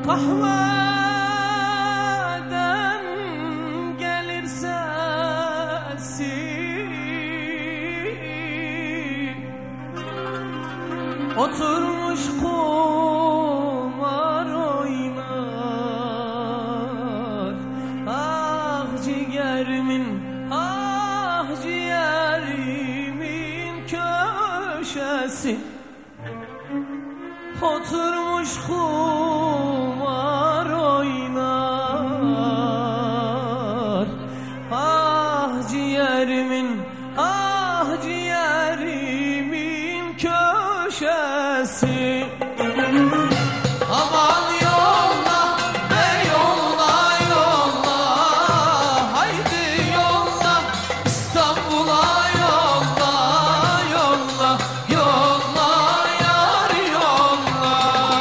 Kahveden gelir sesi, oturmuş kumar oynar. Ah ciğerimin, ah ciğerimin köşesi, oturmuş kumar oynar. Ah ciğerimin, ah ciğerimin köşesi. Aman yolla be yolla yolla, haydi yolla İstanbul'a yolla yolla yolla yar yolla.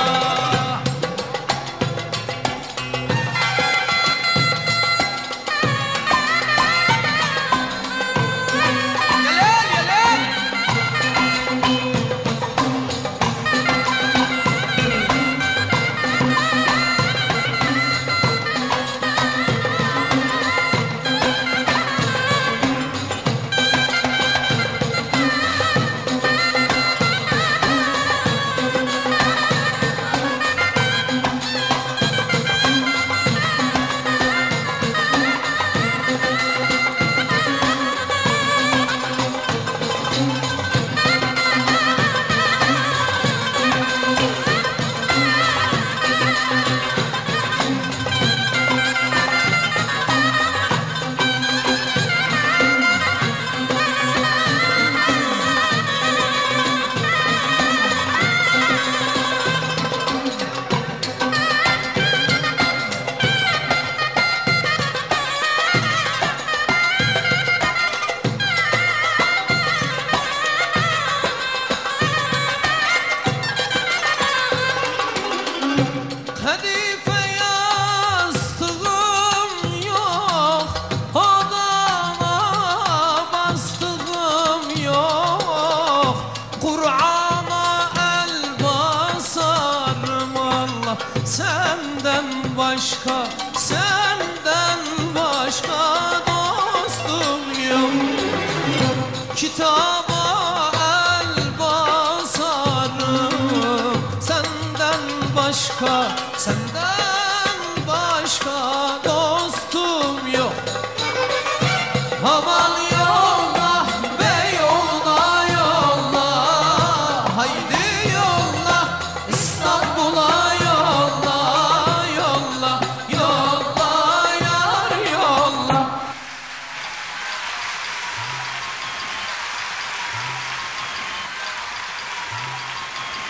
Gelen gelen. Kadife yastığım yok, odama bastığım yok. Kur'an'a el basarım Allah, senden başka, senden başka dostum yok. Kitaba el basarım, senden başka, senden başka